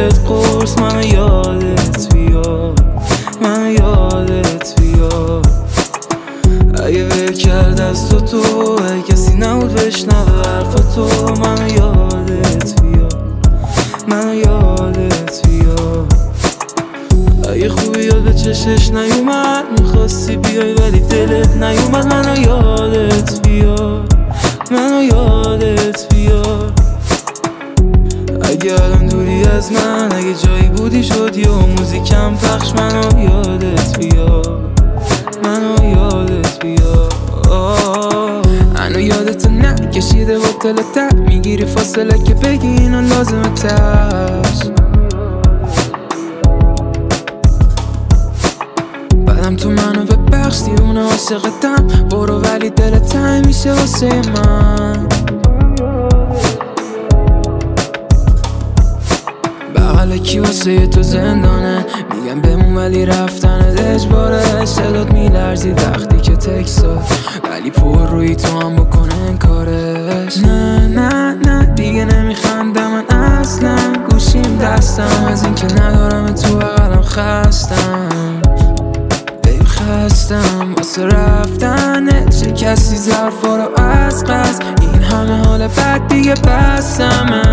دلت قرص منو یادت بیاد، منو یادت بیاد. اگه ول کرد از تو اگه کسی نبود بشنوه حرفاتو، منو یادت بیاد، منو یادت بیاد. اگه خوبی یاد به چشش نیومد، میخواستی بیای ولی دلت نیومد، منو یادت بیاد، منو یادت بیاد. اگه الان دوری از من، اگه جایی بودی شد یا موزیکم پخش، منو یادت بیاد، منو یادت بیاد. منو یادت نکشیده با تلتر، میگیری فاصله که بگی اینا لازمه ترس. بعدم تو منو ببخش دیونه عاشقتم، برو ولی دلت تنگ میشه واسه من. بغل کی واسه تو زندانه، میگم بمون ولی رفتنت اجباره. صدات میلرزید وقتی که تکست داد، ولی پر روی تو هم بکنه انکارش. نه نه نه دیگه نمیخندم من اصلا، گوشیم دستم از این که ندارم تو بغلم. خستم بیم خستم واسه رفتنت، شکستی ظرفا رو از قصد. این همه حال بد دیگه بسمه.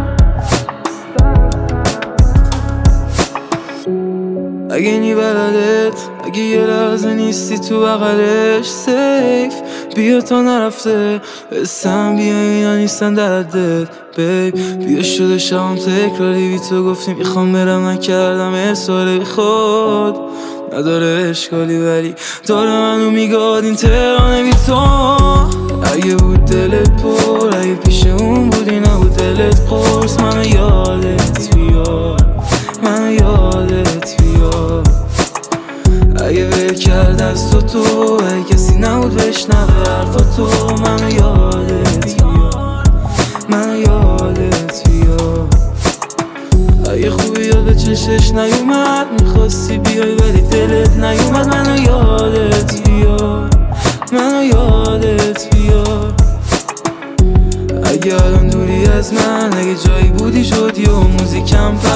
اگه اینی بلدت، اگه یه لحظه نیستی تو بغلش، سیف بیا تا نرفته بسم، بیا اینا نیستن دردت بیب. بیا شده شبم تکراری بی تو گفتی میخوام برم، نکردم احساله بی خود نداره اشکالی، ولی داره منو میگاد این تهرانه بی تو. اگه بود دلت پر، اگه پیش اون بودی نبود دلت قرص، منو یادت بیاد، منو یادت بیاد. اگه ول کرد از تو اگه کسی نبود بشنوه حرفاتو، منو یادت بیاد، منو یادت بیاد. اگه خوبی یاد به چشش نیومد، میخواستی بیای ولی دلت نیومد، منو یادت بیاد، منو یادت بیاد. اگه الان دوری از من، اگه جایی بودی شد یا موزیکم